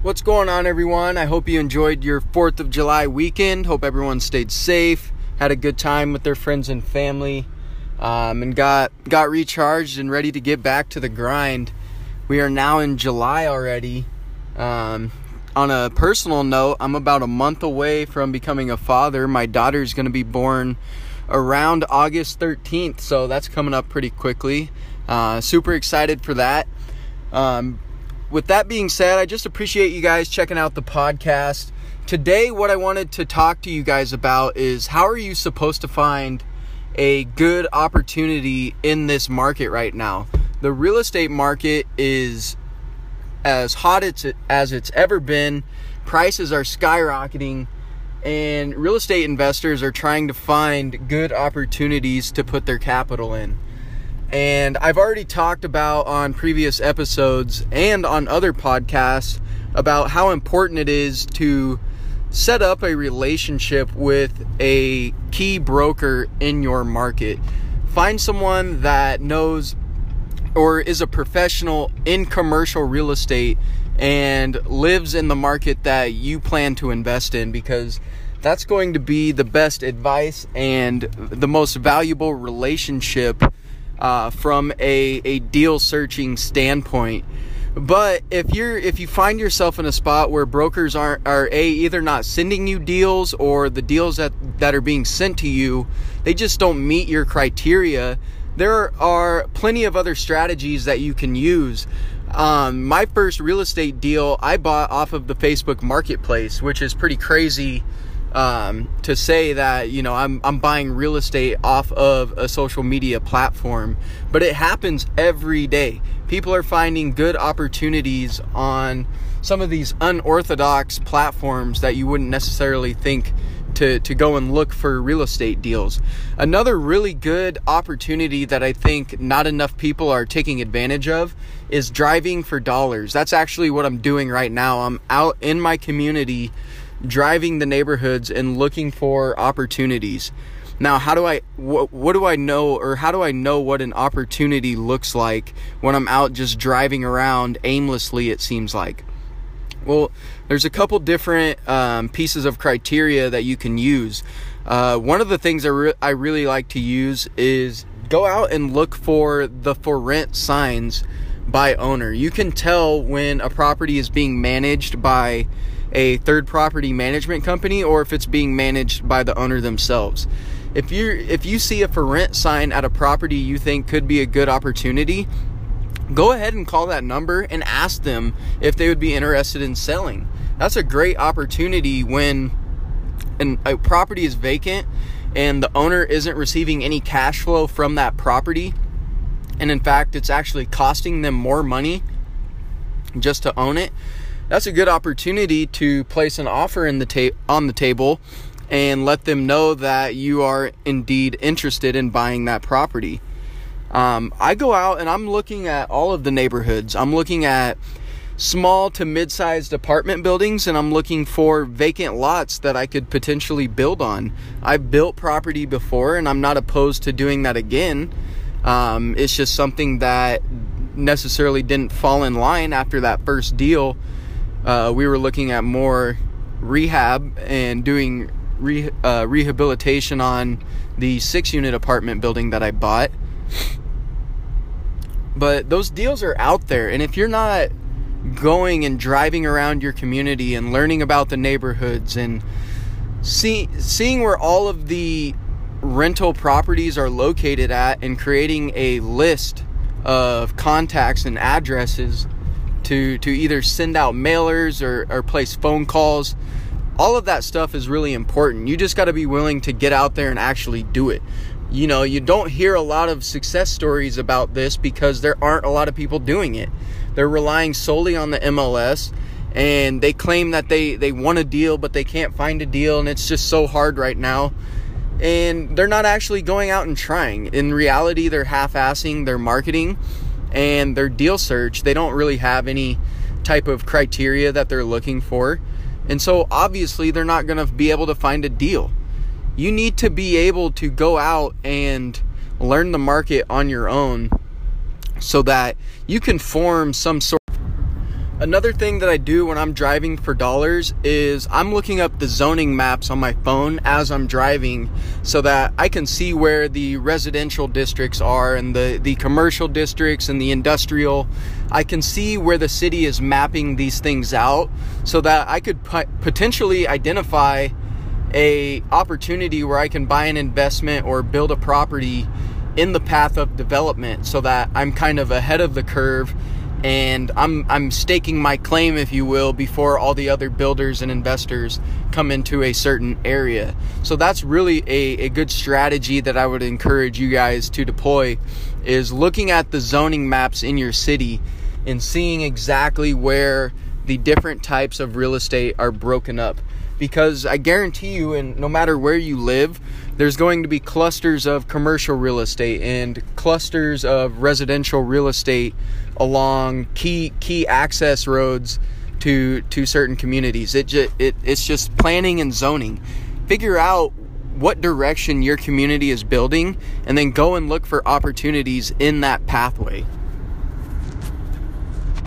What's going on, everyone? I hope you enjoyed your 4th of July weekend. Hope everyone stayed safe, had a good time with their friends and family, and got recharged and ready to get back to the grind. We are now in July already. On a personal note, I'm about a month away from becoming a father. My daughter's going to be born around August 13th, so that's coming up pretty quickly. Super excited for that. With that being said, I just appreciate you guys checking out the podcast. Today, what I wanted to talk to you guys about is how are you supposed to find a good opportunity in this market right now? The real estate market is as hot as it's ever been. Prices are skyrocketing, and real estate investors are trying to find good opportunities to put their capital in. And I've already talked about on previous episodes and on other podcasts about how important it is to set up a relationship with a key broker in your market. Find someone that knows or is a professional in commercial real estate and lives in the market that you plan to invest in, because that's going to be the best advice and the most valuable relationship from a deal searching standpoint. But if you find yourself in a spot where brokers are either not sending you deals, or the deals that are being sent to you, they just don't meet your criteria, there are plenty of other strategies that you can use. My first real estate deal I bought off of the Facebook Marketplace, which is pretty crazy to say that, you know, I'm buying real estate off of a social media platform, but it happens every day. People are finding good opportunities on some of these unorthodox platforms that you wouldn't necessarily think to go and look for real estate deals. Another really good opportunity that I think not enough people are taking advantage of is driving for dollars. That's actually what I'm doing right now. I'm out in my community driving the neighborhoods and looking for opportunities. Now, what do I know, or how do I know what an opportunity looks like when I'm out just driving around aimlessly, it seems like? Well, there's a couple different pieces of criteria that you can use. One of the things I really like to use is go out and look for the for rent signs by owner. You can tell when a property is being managed by a third property management company, or if it's being managed by the owner themselves. If you see a for rent sign at a property you think could be a good opportunity, go ahead and call that number and ask them if they would be interested in selling. That's a great opportunity when a property is vacant and the owner isn't receiving any cash flow from that property, and in fact it's actually costing them more money just to own it. That's a good opportunity to place an offer on the table and let them know that you are indeed interested in buying that property. I go out and I'm looking at all of the neighborhoods. I'm looking at small to mid-sized apartment buildings, and I'm looking for vacant lots that I could potentially build on. I've built property before, and I'm not opposed to doing that again. It's just something that necessarily didn't fall in line after that first deal. We were looking at more rehab and doing rehabilitation on the 6-unit apartment building that I bought. But those deals are out there, and if you're not going and driving around your community and learning about the neighborhoods and seeing where all of the rental properties are located at, and creating a list of contacts and addresses to either send out mailers or place phone calls, all of that stuff is really important. You just got to be willing to get out there and actually do it. You know, you don't hear a lot of success stories about this because there aren't a lot of people doing it. They're relying solely on the MLS, and they claim that they want a deal, but they can't find a deal, and it's just so hard right now. And they're not actually going out and trying. In reality, they're half-assing their marketing and their deal search. They don't really have any type of criteria that they're looking for. And so obviously they're not going to be able to find a deal. You need to be able to go out and learn the market on your own so that you can form some sort. Another thing that I do when I'm driving for dollars is I'm looking up the zoning maps on my phone as I'm driving so that I can see where the residential districts are and the commercial districts and the industrial. I can see where the city is mapping these things out so that I could potentially identify a opportunity where I can buy an investment or build a property in the path of development so that I'm kind of ahead of the curve and I'm staking my claim, if you will, before all the other builders and investors come into a certain area. So that's really a good strategy that I would encourage you guys to deploy, is looking at the zoning maps in your city and seeing exactly where the different types of real estate are broken up. Because I guarantee you, and no matter where you live, there's going to be clusters of commercial real estate and clusters of residential real estate along key access roads to certain communities. It's just planning and zoning. Figure out what direction your community is building and then go and look for opportunities in that pathway.